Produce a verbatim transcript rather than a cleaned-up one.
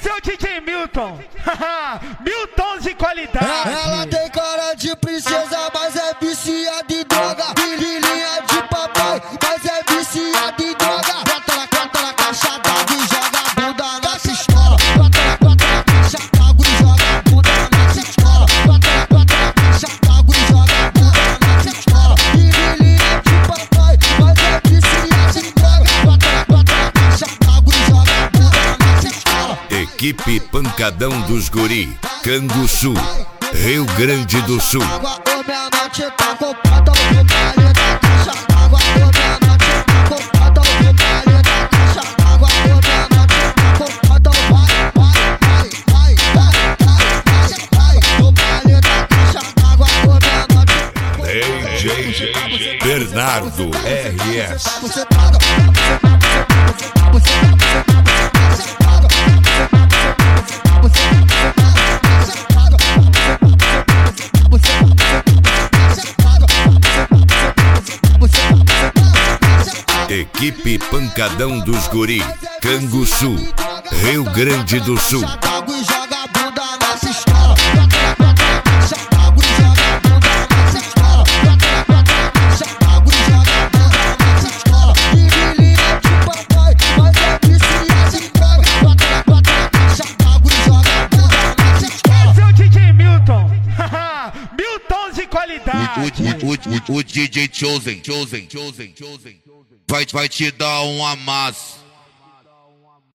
Esse é o D J Milton. Mil tons de qualidade. Ela tem cara de princesa, mas é viciada em droga. Filhinha de papai, mas é viciada em droga. Bota na conta na caixa d'água e joga a bunda na pistola. Bota na conta na caixa d'água e joga a bunda na pistola. Bota na conta na caixa d'água e joga a bunda na pistola. Filhinha de papai, mas é viciada em droga. Bota na conta na caixa d'água e joga a bunda na pistola. Equipe Pancadão dos Guri, Canguçu, Rio Grande do Sul. D J Bernardo R S. Equipe Pancadão dos Guri, Canguçu, Rio Grande do Sul. Esse é o D J Milton. Mil tons de qualidade. O, o, o, o D J Chosen, Chosen, Chosen, Chosen vai, vai te dar um amasso.